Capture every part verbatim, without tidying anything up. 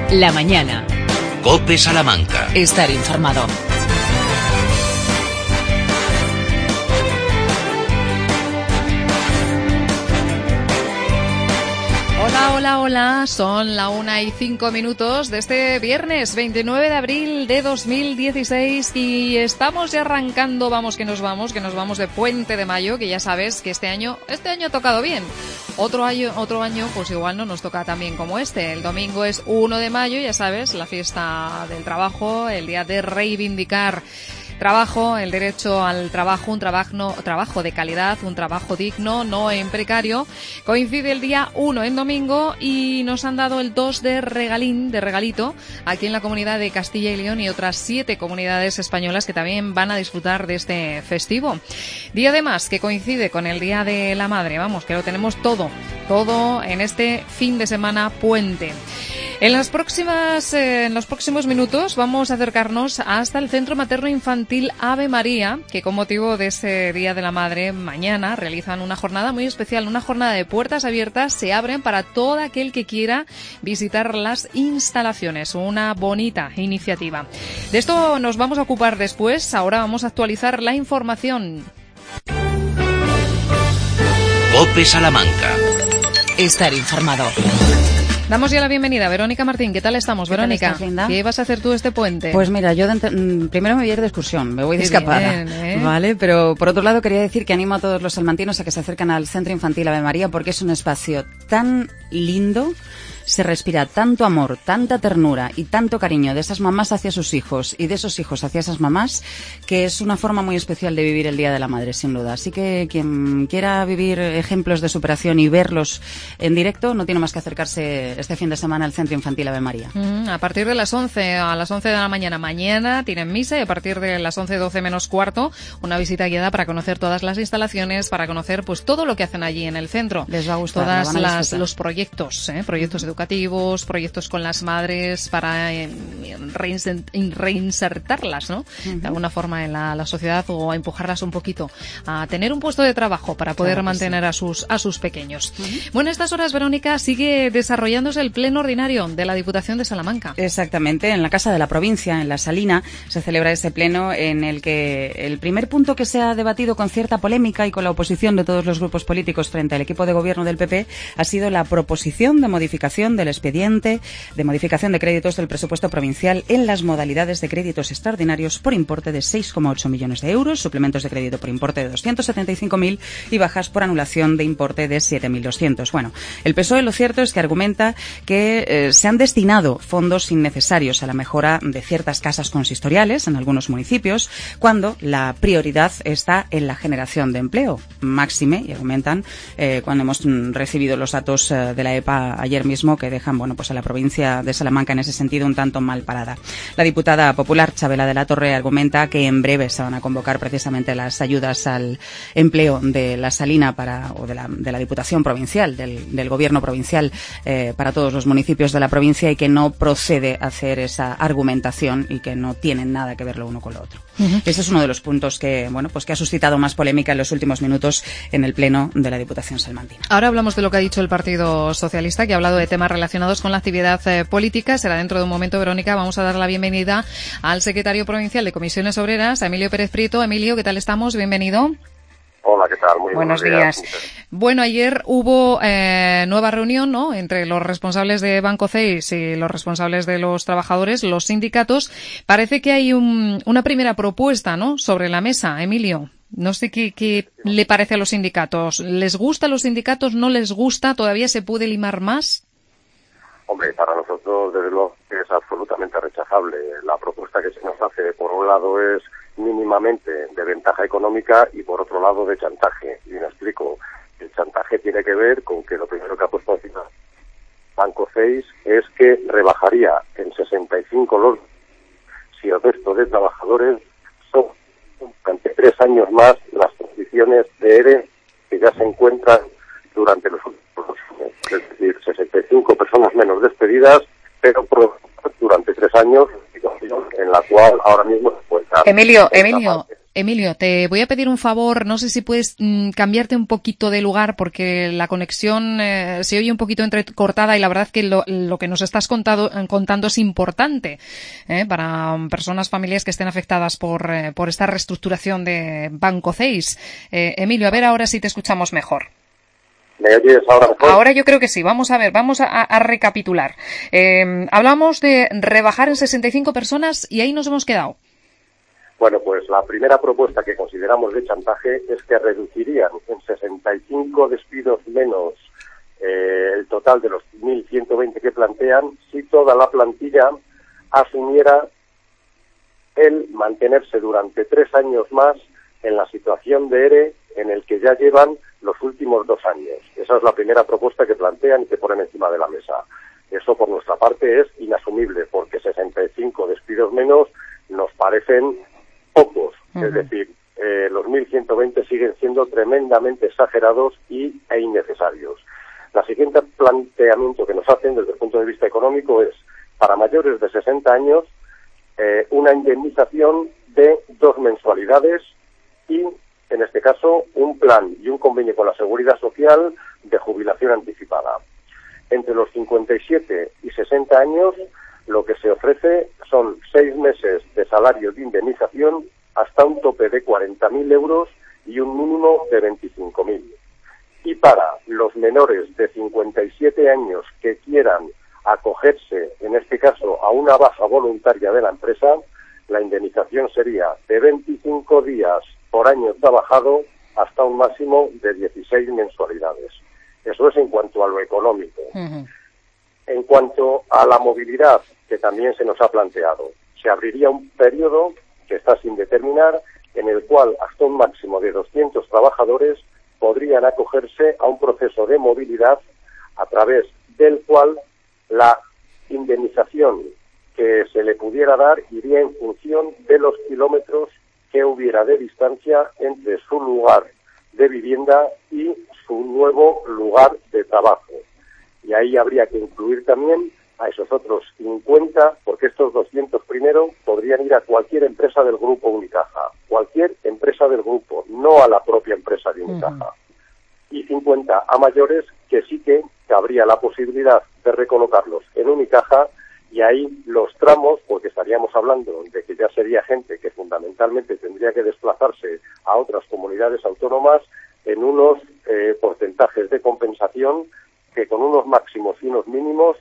La mañana. COPE Salamanca. Estar informado. Hola, hola, hola. Son la una y cinco minutos de este viernes veintinueve de abril de dos mil dieciséis y estamos ya arrancando, vamos que nos vamos, que nos vamos de Puente de Mayo, que ya sabes que este año, este año ha tocado bien. Otro año, otro año, pues igual no nos toca tan bien como este. El domingo es uno de mayo, ya sabes, la fiesta del trabajo, el día de reivindicar trabajo, el derecho al trabajo, un trabajo, trabajo de calidad, un trabajo digno, no en precario. Coincide el día uno en domingo y nos han dado el dos de regalín, de regalito, aquí en la comunidad de Castilla y León y otras siete comunidades españolas que también van a disfrutar de este festivo. Día además que coincide con el Día de la Madre, vamos, que lo tenemos todo, todo en este fin de semana puente. En las próximas, eh, en los próximos minutos vamos a acercarnos hasta el Centro Materno Infantil Ave María, que con motivo de ese Día de la Madre mañana realizan una jornada muy especial, una jornada de puertas abiertas, se abren para todo aquel que quiera visitar las instalaciones, una bonita iniciativa. De esto nos vamos a ocupar después, ahora vamos a actualizar la información. COPE Salamanca. Estar informado. Damos ya la bienvenida. Verónica Martín, ¿qué tal estamos, ¿Qué Verónica? tal estás, Linda? ¿Qué vas a hacer tú este puente? Pues mira, yo de, primero me voy a ir de excursión, me voy de Qué escapada, bien, ¿eh? ¿vale? Pero por otro lado quería decir que animo a todos los salmantinos a que se acerquen al Centro Infantil Ave María porque es un espacio tan lindo, se respira tanto amor, tanta ternura y tanto cariño de esas mamás hacia sus hijos y de esos hijos hacia esas mamás, que es una forma muy especial de vivir el Día de la Madre, sin duda. Así que quien quiera vivir ejemplos de superación y verlos en directo, no tiene más que acercarse este fin de semana al Centro Infantil Ave María. Mm, a partir de las once, a las once de la mañana mañana tienen misa y a partir de las once, doce menos cuarto, una visita guiada para conocer todas las instalaciones, para conocer pues todo lo que hacen allí en el centro. Les va a gustar, todas las los proyectos, ¿eh? proyectos educativos. educativos, proyectos con las madres para eh, reinsertarlas, ¿no? Uh-huh. De alguna forma en la, la sociedad o a empujarlas un poquito a tener un puesto de trabajo para poder claro mantener sí. a sus a sus pequeños. Uh-huh. Bueno, en estas horas, Verónica, sigue desarrollándose el pleno ordinario de la Diputación de Salamanca. Exactamente, en la Casa de la Provincia, en La Salina, se celebra ese pleno en el que el primer punto que se ha debatido con cierta polémica y con la oposición de todos los grupos políticos frente al equipo de gobierno del P P ha sido la proposición de modificación del expediente de modificación de créditos del presupuesto provincial en las modalidades de créditos extraordinarios por importe de seis coma ocho millones de euros, suplementos de crédito por importe de doscientos setenta y cinco mil y bajas por anulación de importe de siete mil doscientos. Bueno, el P S O E lo cierto es que argumenta que eh, se han destinado fondos innecesarios a la mejora de ciertas casas consistoriales en algunos municipios, cuando la prioridad está en la generación de empleo. Máxime, y argumentan, eh, cuando hemos mm, recibido los datos eh, de la E P A ayer mismo, que dejan bueno pues a la provincia de Salamanca en ese sentido un tanto mal parada. La diputada popular Chabela de la Torre argumenta que en breve se van a convocar precisamente las ayudas al empleo de la Salina para o de la, de la Diputación Provincial, del, del Gobierno provincial eh, para todos los municipios de la provincia y que no procede hacer esa argumentación y que no tienen nada que ver lo uno con lo otro. Uh-huh. Ese es uno de los puntos que bueno pues que ha suscitado más polémica en los últimos minutos en el pleno de la Diputación salmantina. Ahora hablamos de lo que ha dicho el Partido Socialista, que ha hablado de temas relacionados con la actividad eh, política. Será dentro de un momento, Verónica. Vamos a dar la bienvenida al secretario provincial de Comisiones Obreras, a Emilio Pérez Prieto. Emilio, ¿qué tal estamos? Bienvenido. Hola, ¿qué tal? Muy buenos, buenos días. días. Bueno, ayer hubo eh, nueva reunión, ¿no?, entre los responsables de Banco C E I S y los responsables de los trabajadores, los sindicatos. Parece que hay un, una primera propuesta, ¿no?, sobre la mesa, Emilio. No sé qué, qué le parece a los sindicatos. ¿Les gusta a los sindicatos? ¿No les gusta? ¿Todavía se puede limar más? Hombre, para nosotros, desde luego, es absolutamente rechazable. La propuesta que se nos hace, por un lado, es mínimamente de ventaja económica y, por otro lado, de chantaje. Y me explico. El chantaje tiene que ver con que lo primero que ha puesto encima Banco C E I S es que rebajaría en sesenta y cinco los si el resto de trabajadores son durante tres años más las condiciones de E R E que ya se encuentran durante los últimos años. Es decir, sesenta y cinco personas menos despedidas, pero durante tres años, en la cual ahora mismo se encuentran. Emilio, Emilio, Emilio, te voy a pedir un favor, no sé si puedes mm, cambiarte un poquito de lugar porque la conexión eh, se oye un poquito entrecortada y la verdad que lo, lo que nos estás contado, contando es importante eh, para personas, familias que estén afectadas por, eh, por esta reestructuración de Banco C E I S. Eh, Emilio, a ver ahora si te escuchamos mejor. ¿Me oyes ahora mejor? Ahora yo creo que sí. Vamos a ver, vamos a, a recapitular. Eh, hablamos de rebajar en sesenta y cinco personas y ahí nos hemos quedado. Bueno, pues la primera propuesta que consideramos de chantaje es que reducirían en sesenta y cinco despidos menos eh, el total de los mil ciento veinte que plantean si toda la plantilla asumiera el mantenerse durante tres años más en la situación de ERE en el que ya llevan los últimos dos años. Esa es la primera propuesta que plantean y que ponen encima de la mesa. Eso por nuestra parte es inasumible porque sesenta y cinco despidos menos nos parecen pocos, uh-huh. Es decir, eh, los mil ciento veinte siguen siendo tremendamente exagerados y, e innecesarios. La siguiente planteamiento que nos hacen desde el punto de vista económico es, para mayores de sesenta años, eh, una indemnización de dos mensualidades y, en este caso, un plan y un convenio con la Seguridad Social de jubilación anticipada. Entre los cincuenta y siete y sesenta años, lo que se ofrece son seis meses de salario de indemnización hasta un tope de cuarenta mil euros y un mínimo de veinticinco mil. Y para los menores de cincuenta y siete años que quieran acogerse, en este caso, a una baja voluntaria de la empresa, la indemnización sería de veinticinco días por año trabajado hasta un máximo de dieciséis mensualidades. Eso es en cuanto a lo económico. Uh-huh. En cuanto a la movilidad, que también se nos ha planteado, se abriría un periodo que está sin determinar, en el cual hasta un máximo de doscientos trabajadores podrían acogerse a un proceso de movilidad a través del cual la indemnización que se le pudiera dar iría en función de los kilómetros que hubiera de distancia entre su lugar de vivienda y su nuevo lugar de trabajo. Y ahí habría que incluir también a esos otros cincuenta, porque estos doscientos primero podrían ir a cualquier empresa del grupo Unicaja, cualquier empresa del grupo, no a la propia empresa de Unicaja. Uh-huh. Y cincuenta a mayores que sí que habría la posibilidad de recolocarlos en Unicaja y ahí los tramos, porque estaríamos hablando de que ya sería gente que fundamentalmente tendría que desplazarse a otras comunidades autónomas en unos eh, porcentajes de compensación que con unos máximos y unos mínimos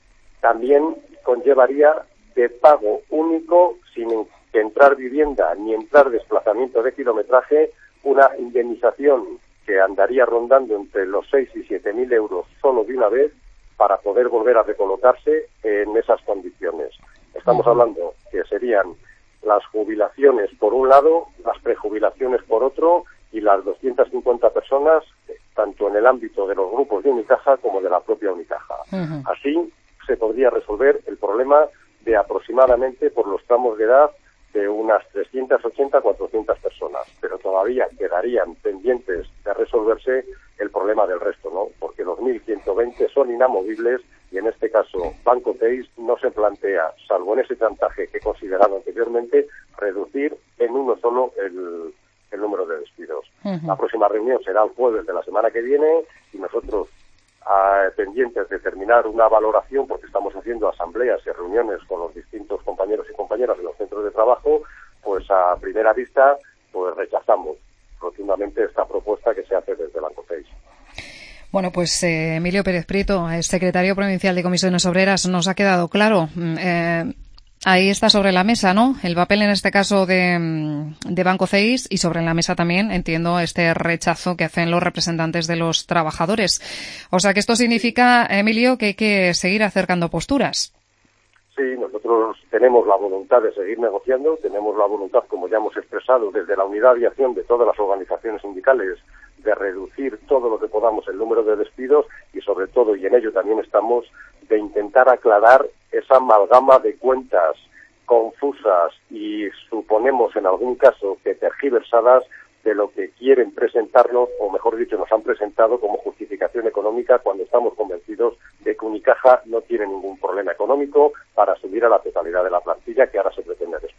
también conllevaría de pago único, sin entrar vivienda ni entrar desplazamiento de kilometraje, una indemnización que andaría rondando entre los seis y siete mil euros solo de una vez para poder volver a recolocarse en esas condiciones. Estamos hablando que serían las jubilaciones por un lado, las prejubilaciones por otro y las doscientas cincuenta personas tanto en el ámbito de los grupos de Unicaja como de la propia Unicaja. Uh-huh. Así se podría resolver el problema de aproximadamente por los tramos de edad de unas trescientas ochenta a cuatrocientas personas, pero todavía quedarían pendientes de resolverse el problema del resto, ¿no? Porque los mil ciento veinte son inamovibles y en este caso Banco C E I S no se plantea, salvo en ese chantaje que he considerado anteriormente, reducir en uno solo el, el número de despidos. Uh-huh. La próxima reunión será el jueves de la semana que viene y nosotros a, pendientes de terminar una valoración, porque estamos haciendo asambleas y reuniones con los distintos compañeros y compañeras de los centros de trabajo, pues a primera vista pues rechazamos rotundamente esta propuesta que se hace desde Banco C E I S. Bueno, pues eh, Emilio Pérez Prieto, secretario provincial de Comisiones Obreras, nos ha quedado claro. Eh, ahí está sobre la mesa, ¿no? El papel en este caso de, de Banco C E I S y sobre la mesa también, entiendo, este rechazo que hacen los representantes de los trabajadores. O sea que esto significa, Emilio, que hay que seguir acercando posturas. Sí, nosotros tenemos la voluntad de seguir negociando, tenemos la voluntad, como ya hemos expresado, desde la unidad de acción de todas las organizaciones sindicales, de reducir todo lo que podamos el número de despidos y sobre todo, y en ello también estamos, de intentar aclarar esa amalgama de cuentas confusas y suponemos en algún caso que tergiversadas de lo que quieren presentarnos, o mejor dicho, nos han presentado como justificación económica cuando estamos convencidos de que Unicaja no tiene ningún problema económico para subir a la totalidad de la plantilla que ahora se pretende despedir.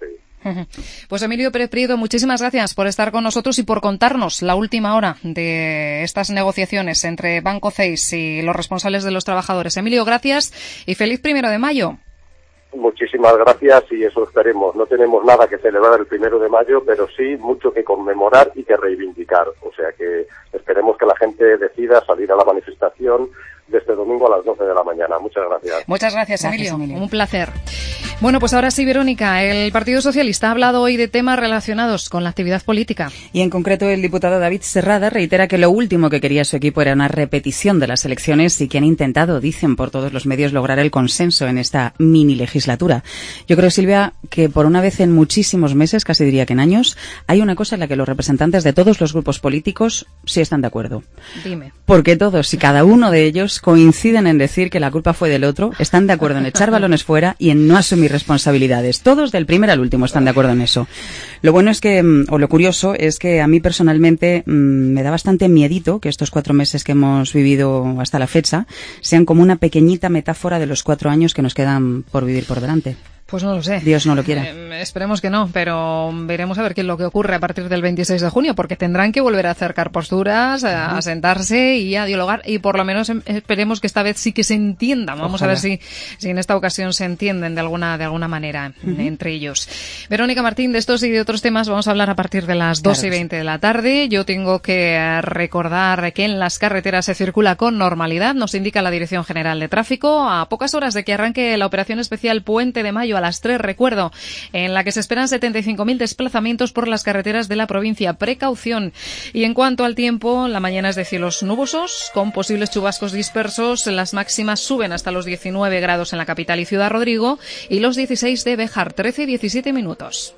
Pues Emilio Pérez Prieto, muchísimas gracias por estar con nosotros y por contarnos la última hora de estas negociaciones entre Banco C E I S y los responsables de los trabajadores. Emilio, gracias y feliz primero de mayo. Muchísimas gracias y eso esperemos. No tenemos nada que celebrar el primero de mayo, pero sí mucho que conmemorar y que reivindicar. O sea que esperemos que la gente decida salir a la manifestación de este domingo a las doce de la mañana. Muchas gracias. Muchas gracias, Gracias, Emilio. Emilio. Un placer. Bueno, pues ahora sí, Verónica, el Partido Socialista ha hablado hoy de temas relacionados con la actividad política. Y en concreto el diputado David Serrada reitera que lo último que quería su equipo era una repetición de las elecciones y que han intentado, dicen por todos los medios, lograr el consenso en esta mini legislatura. Yo creo, Silvia, que por una vez en muchísimos meses, casi diría que en años, hay una cosa en la que los representantes de todos los grupos políticos sí están de acuerdo. Dime. Porque todos y cada uno de ellos coinciden en decir que la culpa fue del otro, están de acuerdo en echar balones fuera y en no asumir responsabilidades. Todos, del primer al último, están de acuerdo en eso. Lo bueno es que, o lo curioso, es que a mí personalmente mmm, me da bastante miedito que estos cuatro meses que hemos vivido hasta la fecha sean como una pequeñita metáfora de los cuatro años que nos quedan por vivir por delante. Pues no lo sé. Dios no lo quiera. Eh, esperemos que no, pero veremos a ver qué es lo que ocurre a partir del veintiséis de junio, porque tendrán que volver a acercar posturas, a, a sentarse y a dialogar, y por lo menos esperemos que esta vez sí que se entiendan. Vamos Ojalá. a ver si, si en esta ocasión se entienden de alguna, de alguna manera uh-huh. entre ellos. Verónica Martín, de estos y de otros temas vamos a hablar a partir de las doce y veinte de la tarde. Yo tengo que recordar que en las carreteras se circula con normalidad, nos indica la Dirección General de Tráfico, a pocas horas de que arranque la operación especial Puente de Mayo a las tres, recuerdo, en la que se esperan setenta y cinco mil desplazamientos por las carreteras de la provincia. Precaución. Y en cuanto al tiempo, la mañana es de cielos nubosos, con posibles chubascos dispersos. Las máximas suben hasta los diecinueve grados en la capital y Ciudad Rodrigo y los dieciséis de Béjar, trece y diecisiete minutos.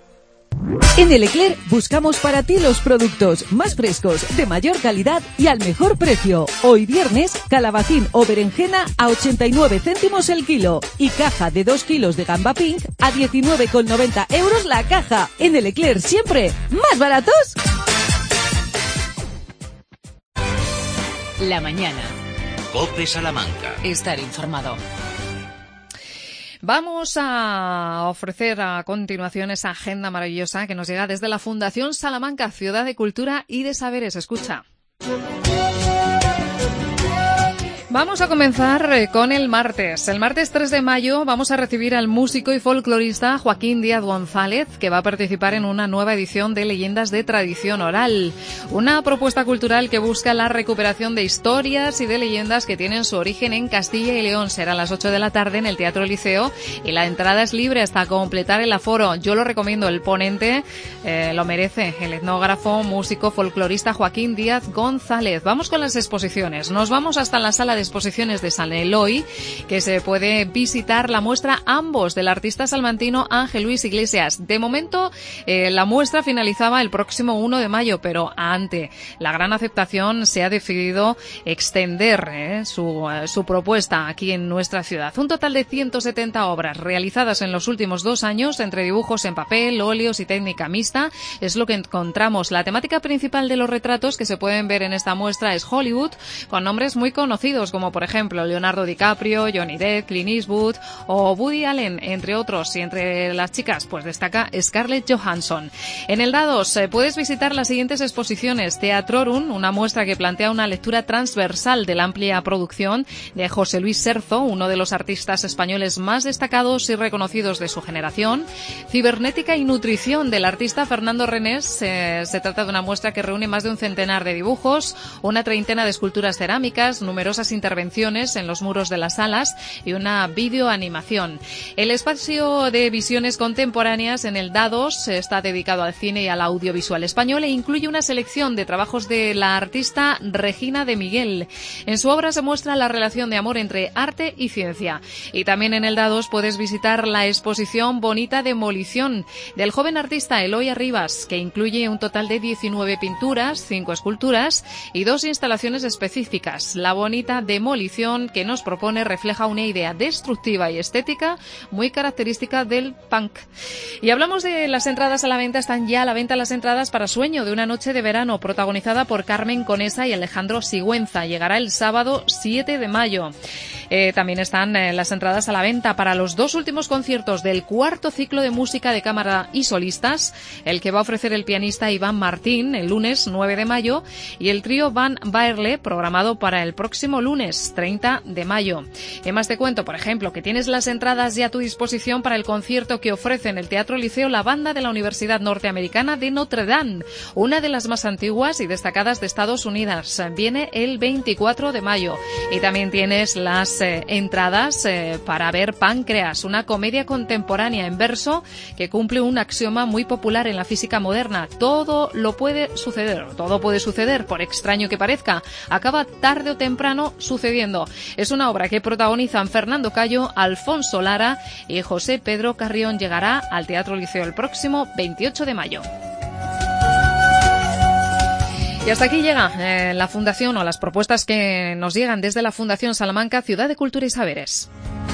En El Eclair buscamos para ti los productos más frescos, de mayor calidad y al mejor precio. Hoy viernes, calabacín o berenjena a ochenta y nueve céntimos el kilo y caja de dos kilos de gamba pink a diecinueve con noventa euros la caja. En El Eclair siempre, ¿más baratos? La mañana. COPE Salamanca. Estar informado. Vamos a ofrecer a continuación esa agenda maravillosa que nos llega desde la Fundación Salamanca, Ciudad de Cultura y de Saberes. Escucha. Vamos a comenzar con el martes. El martes tres de mayo vamos a recibir al músico y folclorista Joaquín Díaz González, que va a participar en una nueva edición de Leyendas de Tradición Oral, una propuesta cultural que busca la recuperación de historias y de leyendas que tienen su origen en Castilla y León. Será a las ocho de la tarde en el Teatro Liceo y la entrada es libre hasta completar el aforo. Yo lo recomiendo, el ponente eh, lo merece, el etnógrafo, músico, folclorista Joaquín Díaz González. Vamos con las exposiciones. Nos vamos hasta la sala de exposiciones de San Eloy, que se puede visitar la muestra Ambos del artista salmantino Ángel Luis Iglesias. De momento, eh, la muestra finalizaba el próximo uno de mayo, pero ante la gran aceptación se ha decidido extender eh, su, eh, su propuesta aquí en nuestra ciudad. Un total de ciento setenta obras realizadas en los últimos dos años entre dibujos en papel, óleos y técnica mixta es lo que encontramos. La temática principal de los retratos que se pueden ver en esta muestra es Hollywood, con nombres muy conocidos como por ejemplo Leonardo DiCaprio, Johnny Depp, Clint Eastwood o Woody Allen, entre otros. Y entre las chicas pues destaca Scarlett Johansson. En el Dados eh, puedes visitar las siguientes exposiciones: Teatrorum, una muestra que plantea una lectura transversal de la amplia producción de José Luis Serzo, uno de los artistas españoles más destacados y reconocidos de su generación. Cibernética y nutrición del artista Fernando Renés. Eh, se trata de una muestra que reúne más de un centenar de dibujos, una treintena de esculturas cerámicas, numerosas intervenciones en los muros de las salas y una videoanimación. El espacio de visiones contemporáneas en el Dados está dedicado al cine y al audiovisual español e incluye una selección de trabajos de la artista Regina de Miguel. En su obra se muestra la relación de amor entre arte y ciencia. Y también en el Dados puedes visitar la exposición Bonita Demolición del joven artista Eloy Arribas, que incluye un total de diecinueve pinturas, cinco esculturas y dos instalaciones específicas. La bonita demolición que nos propone refleja una idea destructiva y estética muy característica del punk. Y hablamos de las entradas a la venta. Están ya a la venta las entradas para Sueño de una noche de verano, protagonizada por Carmen Conesa y Alejandro Sigüenza. Llegará el sábado siete de mayo. Eh, también están eh, las entradas a la venta para los dos últimos conciertos del cuarto ciclo de música de cámara y solistas, el que va a ofrecer el pianista Iván Martín el lunes nueve de mayo y el trío Van Baerle programado para el próximo lunes treinta de mayo. ¿Qué más te cuento? Por ejemplo, que tienes las entradas ya a tu disposición para el concierto que ofrece en el Teatro Liceo la banda de la Universidad Norteamericana de Notre Dame, una de las más antiguas y destacadas de Estados Unidos. Viene el veinticuatro de mayo. Y también tienes las eh, entradas eh, para ver Páncreas, una comedia contemporánea en verso que cumple un axioma muy popular en la física moderna. Todo lo puede suceder, todo puede suceder, por extraño que parezca, acaba tarde o temprano sucediendo. Es una obra que protagonizan Fernando Cayo, Alfonso Lara y José Pedro Carrión. Llegará al Teatro Liceo el próximo veintiocho de mayo. Y hasta aquí llega eh, la Fundación o las propuestas que nos llegan desde la Fundación Salamanca, Ciudad de Cultura y Saberes.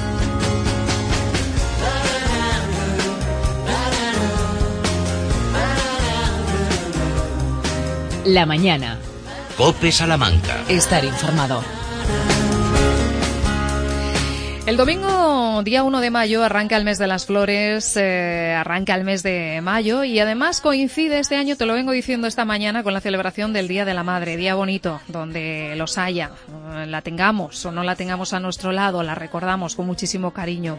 La mañana. COPE Salamanca. Estar informado. El domingo, día uno de mayo, arranca el mes de las flores, eh, arranca el mes de mayo y además coincide este año, te lo vengo diciendo esta mañana, con la celebración del Día de la Madre, día bonito, donde los haya, la tengamos o no la tengamos a nuestro lado, la recordamos con muchísimo cariño.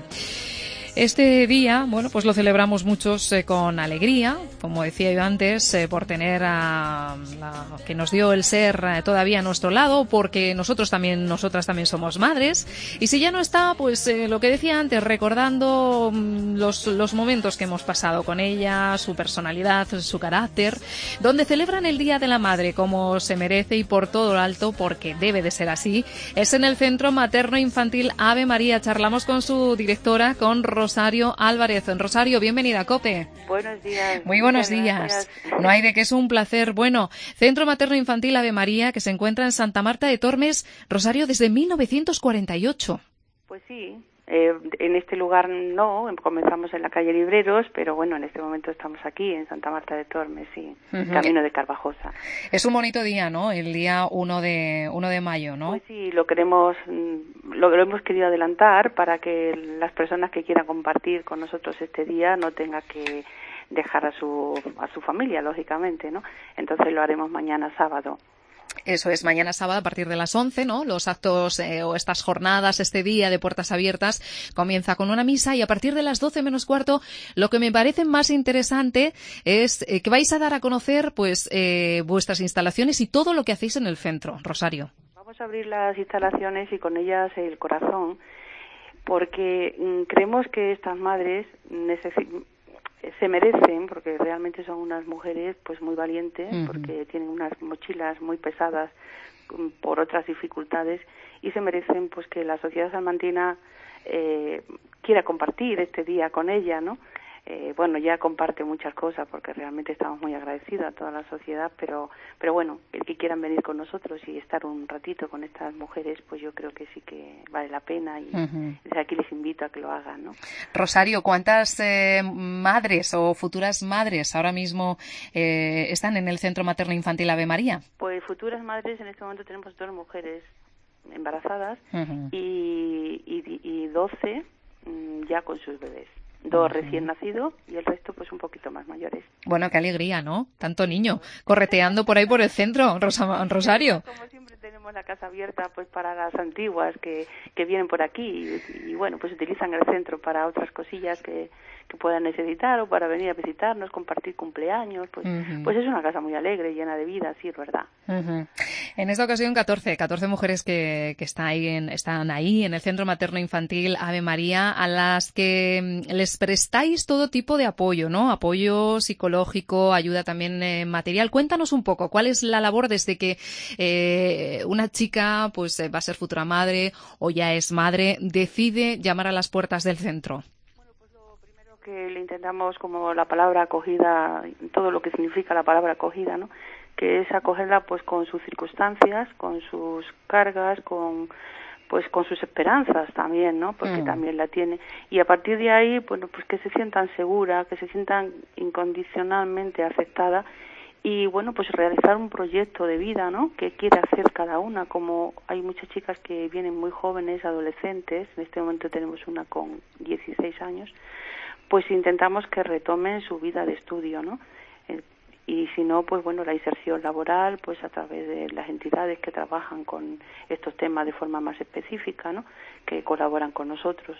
Este día, bueno, pues lo celebramos muchos eh, con alegría, como decía yo antes, eh, por tener a la que nos dio el ser eh, todavía a nuestro lado, porque nosotros también, nosotras también somos madres. Y si ya no está, pues eh, lo que decía antes, recordando mm, los, los momentos que hemos pasado con ella, su personalidad, su carácter, donde celebran el Día de la Madre como se merece y por todo lo alto, porque debe de ser así, es en el Centro Materno Infantil Ave María. Charlamos con su directora, con Rosario Álvarez. Rosario, bienvenida a COPE. Buenos días. Muy buenos días. No hay de qué, es un placer. Bueno, Centro Materno Infantil Ave María, que se encuentra en Santa Marta de Tormes. Rosario, desde mil novecientos cuarenta y ocho. Pues sí, eh, en este lugar no, comenzamos en la calle Libreros, pero bueno, en este momento estamos aquí, en Santa Marta de Tormes, sí, uh-huh. Camino de Carvajosa. Es un bonito día, ¿no? El día uno de mayo, ¿no? Pues sí, lo queremos, lo, lo hemos querido adelantar para que las personas que quieran compartir con nosotros este día no tengan que dejar a su, a su familia, lógicamente, ¿no? Entonces lo haremos mañana sábado. Eso es, mañana sábado a partir de las once, ¿no? Los actos eh, o estas jornadas, este día de puertas abiertas, comienza con una misa y a partir de las doce menos cuarto, lo que me parece más interesante es eh, que vais a dar a conocer, pues, eh, vuestras instalaciones y todo lo que hacéis en el centro. Rosario. Vamos a abrir las instalaciones y con ellas el corazón, porque mmm, creemos que estas madres necesitan, se merecen, porque realmente son unas mujeres pues muy valientes, uh-huh. porque tienen unas mochilas muy pesadas um, por otras dificultades y se merecen pues que la sociedad salmantina eh, quiera compartir este día con ella, ¿no? Eh, bueno, ya comparte muchas cosas porque realmente estamos muy agradecidos a toda la sociedad, pero pero bueno, el que quieran venir con nosotros y estar un ratito con estas mujeres, pues yo creo que sí que vale la pena y uh-huh. desde aquí les invito a que lo hagan, ¿no? Rosario, ¿cuántas eh, madres o futuras madres ahora mismo eh, están en el Centro Materno Infantil Ave María? Pues futuras madres, en este momento tenemos dos mujeres embarazadas uh-huh. y, y, y doce mm, ya con sus bebés. Dos uh-huh. recién nacidos y el resto pues un poquito más mayores. Bueno, qué alegría, ¿no? Tanto niño correteando por ahí por el centro, Rosa, Rosario. Como siempre tenemos la casa abierta pues para las antiguas que, que vienen por aquí y, y bueno, pues utilizan el centro para otras cosillas que, que puedan necesitar o para venir a visitarnos, compartir cumpleaños, pues uh-huh. pues es una casa muy alegre, llena de vida, sí, es verdad. Uh-huh. En esta ocasión catorce, catorce mujeres que, que están ahí en, están ahí en el Centro Materno Infantil Ave María, a las que les prestáis todo tipo de apoyo, ¿no? Apoyo psicológico, ayuda también eh, material. Cuéntanos un poco, ¿cuál es la labor desde que eh, una chica pues va a ser futura madre o ya es madre, decide llamar a las puertas del centro? Bueno, pues lo primero que le intentamos, como la palabra acogida, todo lo que significa la palabra acogida, ¿no? Que es acogerla pues con sus circunstancias, con sus cargas, con pues con sus esperanzas también, ¿no? Porque mm. también la tiene. Y a partir de ahí, bueno, pues que se sientan segura, que se sientan incondicionalmente aceptada y bueno, pues realizar un proyecto de vida, ¿no? Que quiere hacer cada una, como hay muchas chicas que vienen muy jóvenes, adolescentes, en este momento tenemos una con dieciséis años, pues intentamos que retomen su vida de estudio, ¿no? Eh, y si no, pues bueno, la inserción laboral, pues a través de las entidades que trabajan con estos temas de forma más específica, ¿no? Que colaboran con nosotros.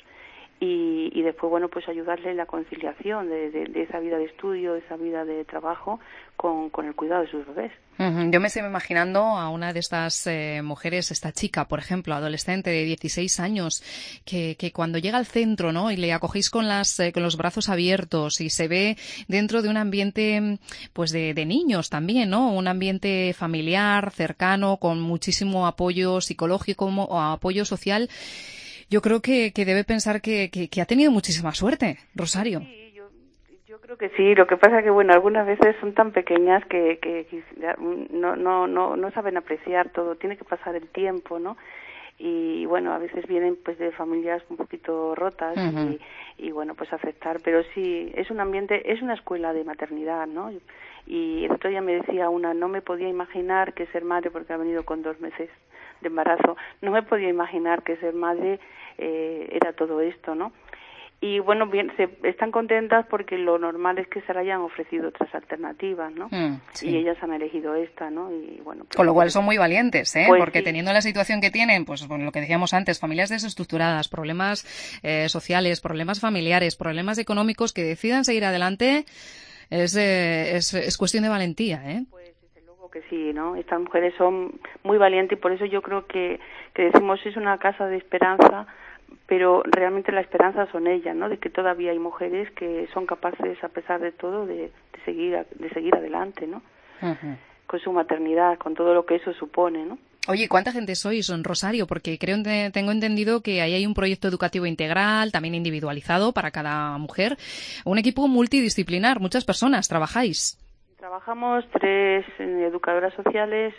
Y, y después, bueno, pues ayudarle en la conciliación de, de, de esa vida de estudio, de esa vida de trabajo con, con el cuidado de sus bebés. Uh-huh. Yo me estoy imaginando a una de estas eh, mujeres, esta chica, por ejemplo, adolescente de dieciséis años, que, que cuando llega al centro, ¿no? Y le acogéis con las eh, con los brazos abiertos y se ve dentro de un ambiente, pues de, de niños también, ¿no? Un ambiente familiar, cercano, con muchísimo apoyo psicológico o apoyo social. Yo creo que, que debe pensar que, que, que ha tenido muchísima suerte, Rosario. Sí, yo, yo creo que sí. Lo que pasa que, bueno, algunas veces son tan pequeñas que, que, que no, no, no, no saben apreciar todo. Tiene que pasar el tiempo, ¿no? Y, bueno, a veces vienen, pues, de familias un poquito rotas. Uh-huh. y, y, bueno, pues aceptar. Pero sí, es un ambiente, es una escuela de maternidad, ¿no? Y el otro día me decía una, no me podía imaginar que ser madre, porque ha venido con dos meses de embarazo, no me podía imaginar que ser madre eh, era todo esto, ¿no? Y bueno, bien, se están contentas porque lo normal es que se le hayan ofrecido otras alternativas, ¿no? Mm, sí. Y ellas han elegido esta, ¿no? Y bueno, pues, con lo cual son muy valientes, ¿eh? Pues porque sí. Teniendo la situación que tienen, pues bueno, lo que decíamos antes, familias desestructuradas, problemas eh, sociales, problemas familiares, problemas económicos, que decidan seguir adelante, es, eh, es, es cuestión de valentía, ¿eh? Pues que sí, ¿no? Estas mujeres son muy valientes y por eso yo creo que, que decimos es una casa de esperanza, pero realmente la esperanza son ellas, ¿no? De que todavía hay mujeres que son capaces, a pesar de todo, de, de seguir de seguir adelante, ¿no? Uh-huh. Con su maternidad, con todo lo que eso supone, ¿no? Oye, ¿cuánta gente sois en Rosario? Porque creo tengo entendido que ahí hay un proyecto educativo integral, también individualizado para cada mujer, un equipo multidisciplinar, muchas personas trabajáis. Trabajamos tres educadoras sociales,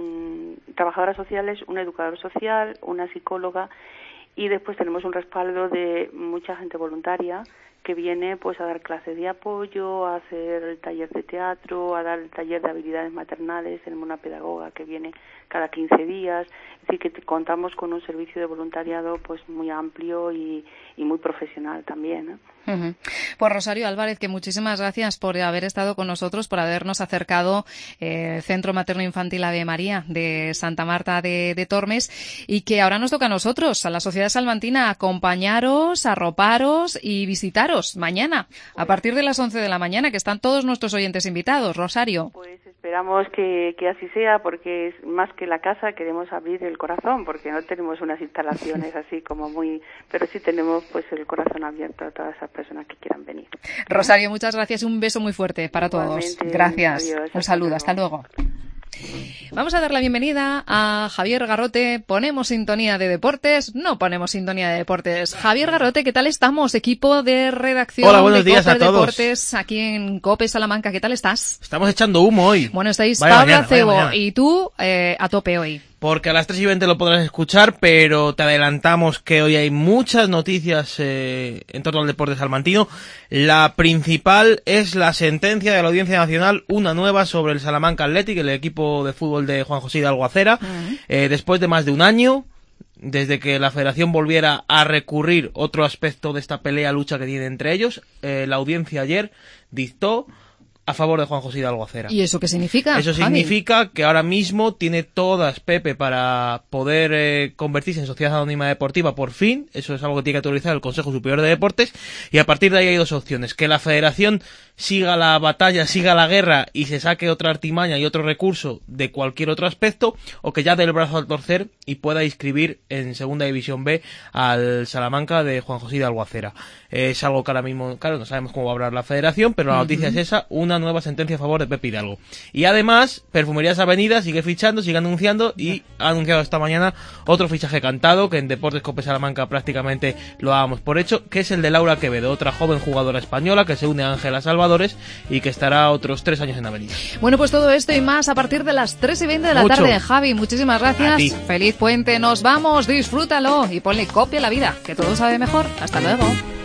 un trabajadoras sociales, un educador social, una psicóloga y después tenemos un respaldo de mucha gente voluntaria que viene pues a dar clases de apoyo, a hacer el taller de teatro, a dar el taller de habilidades maternales. Tenemos una pedagoga que viene cada quince días, es decir, que contamos con un servicio de voluntariado pues muy amplio y, y muy profesional también, ¿eh? Uh-huh. Pues Rosario Álvarez, que muchísimas gracias por haber estado con nosotros, por habernos acercado el eh, Centro Materno Infantil Ave María de Santa Marta de, de Tormes, y que ahora nos toca a nosotros, a la Sociedad Salmantina, acompañaros, arroparos y visitaros mañana, a partir de las once de la mañana, que están todos nuestros oyentes invitados. Rosario. Pues esperamos que, que así sea, porque es más que la casa, queremos abrir el corazón, porque no tenemos unas instalaciones así como muy, pero sí tenemos pues el corazón abierto a todas esas personas que quieran venir. Rosario, muchas gracias, un beso muy fuerte para Igualmente, todos. Gracias. Adiós, un saludo, hasta luego. Hasta luego. Vamos a dar la bienvenida a Javier Garrote. ¿Ponemos sintonía de deportes? No ponemos sintonía de deportes. Javier Garrote, ¿qué tal estamos? Equipo de redacción. Hola, buenos de días Cope a todos. Deportes aquí en COPE Salamanca. ¿Qué tal estás? Estamos echando humo hoy. Bueno, estáis vaya Pablo mañana, Acebo y tú eh, a tope hoy. Porque a las tres y veinte lo podrás escuchar, pero te adelantamos que hoy hay muchas noticias eh, en torno al deporte salmantino. La principal es la sentencia de la Audiencia Nacional, una nueva sobre el Salamanca Athletic, el equipo de fútbol de Juan José Hidalgo Acera. Uh-huh. eh, después de más de un año, desde que la Federación volviera a recurrir otro aspecto de esta pelea, lucha que tiene entre ellos, eh, la audiencia ayer dictó a favor de Juan José Hidalgo Acera. ¿Y eso qué significa? Eso significa Javi? que ahora mismo tiene todas Pepe para poder eh, convertirse en sociedad anónima deportiva por fin. Eso es algo que tiene que autorizar el Consejo Superior de Deportes, y a partir de ahí hay dos opciones: que la Federación siga la batalla, siga la guerra y se saque otra artimaña y otro recurso de cualquier otro aspecto, o que ya dé el brazo al torcer y pueda inscribir en Segunda División B al Salamanca de Juan José Hidalgo Acera. Eh, es algo que ahora mismo, claro, no sabemos cómo va a hablar la Federación, pero la noticia uh-huh. es esa, una nueva sentencia a favor de Pepe Hidalgo. Y además, Perfumerías Avenida sigue fichando, sigue anunciando, y ha anunciado esta mañana otro fichaje cantado, que en Deportes Cope Salamanca prácticamente lo dábamos por hecho, que es el de Laura Quevedo, otra joven jugadora española que se une a Ángela Salvadores y que estará otros tres años en Avenida. Bueno, pues todo esto y más a partir de las tres y veinte de la Mucho. tarde. Javi, muchísimas gracias. Feliz puente, nos vamos, disfrútalo y ponle copia a la vida, que todo sabe mejor. Hasta luego.